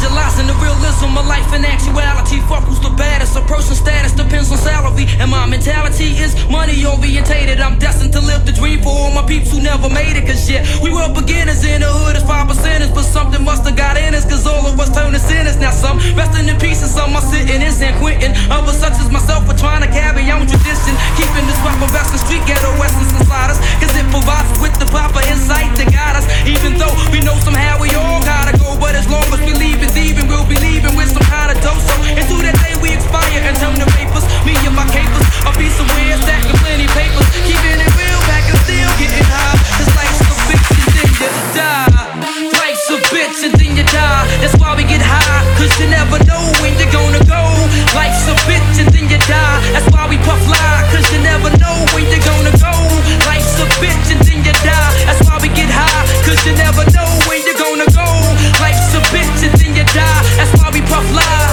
Visualizing the realism of life in actuality. Fuck who's the baddest. A person's status depends on salary. And my mentality is money orientated. I'm destined to live the dream for all my peeps who never made it. Cause shit, we were beginners in the hood as 5%ers. But something must have got in us. Cause all of us turned to sinners. Now some resting in peace and some are sitting in San Quentin. Others such as myself are trying to carry on tradition. Keeping this rough Western street ghetto essence inside us. Cause it provides us with the proper insight to guide us. Even though we know somehow we all gotta go. But as long as we leave it even, we'll be leaving with some kind of dope. So into that day we expire and turn to vapors. Me and my capers, I'll be somewhere stacking plenty papers. Keeping it real back and still getting high. Cause life's a bitch and then you die. Life's a bitch and then you die. That's why we get high. Cause you never know when you're gonna go. Life's a bitch and then you die. That's why we puff lie. Cause you never know when you're gonna go. Life's a bitch and then you die. That's why we get high. Cause you never know when you're gonna go. Life's a bitch and then you die. That's why we puff lie.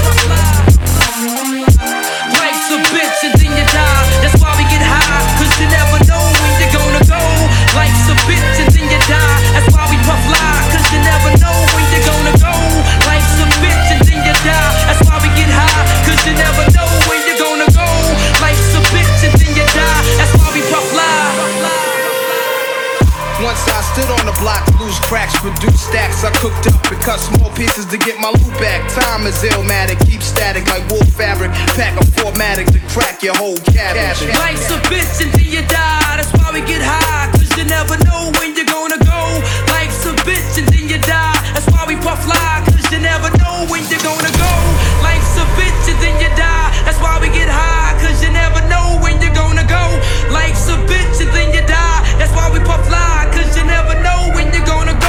Life's a bitch and then you die. That's why we get high. Cause you never know when you're gonna go. Life's a bitch and then you die. That's why we puff lie. Cause you never know when you're gonna go. Life's a bitch and then you die. That's why we get high. Cause you never know when you're gonna go. Life's a bitch and then you die. That's why we puff lie. Once I stood on the block to lose cracks, produce stacks. I cooked up and cut small pieces to get my loot back. Time is illmatic, keep static like wool fabric. Pack a formatic to crack your whole cabbage. Life's a bitch until you die. That's why we get high. Cause you never know when you're gonna go. Life's a bitch until you die. That's why we puff lie. Cause you never know when you're gonna go. Life's a bitch until you die. That's why we get high. Cause you never know when you're gonna go. Life's a bitch until you die. That's why we puff lie. Cause you never know when you're gonna go.